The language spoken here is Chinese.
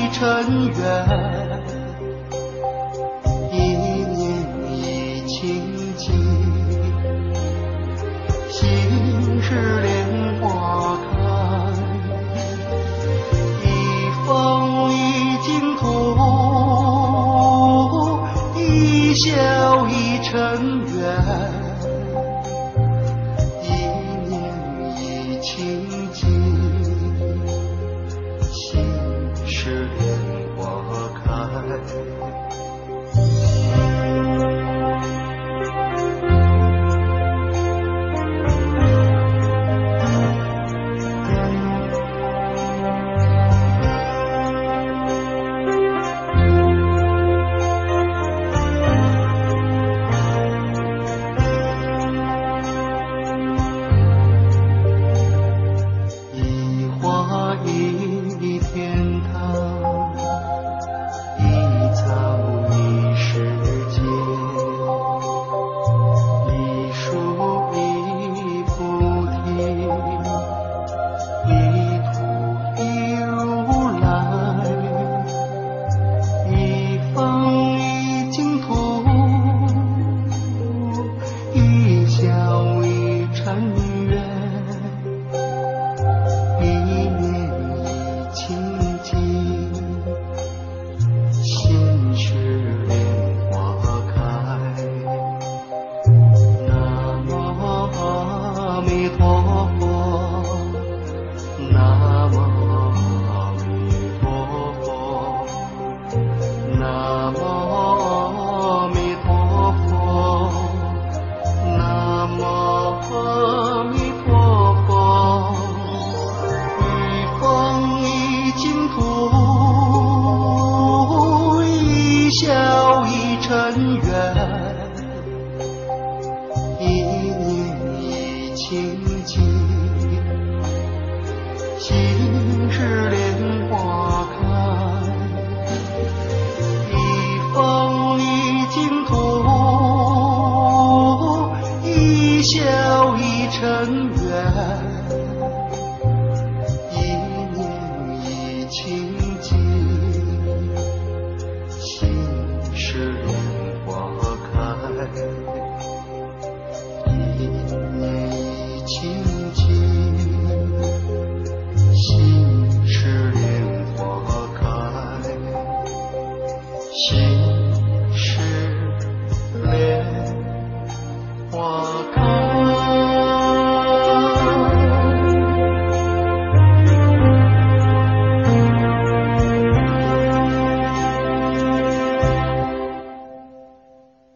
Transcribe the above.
已成缘，一年一情景，心是莲花开，一风一净土，一笑一成缘，一年一情景，心是莲花开。一天堂，一草一世界，一树一菩提，一土一如来，一风一净土，一笑一尘缘，清净，心是莲花开。南无阿弥陀佛，南无阿弥陀佛，南无阿弥陀佛，南无阿弥陀佛。净土，一笑一尘缘，一年一情景，心是莲花开，一风一净土，一笑一尘缘，清净，心是莲花开，一年一情景，心是莲花开，心是莲花开。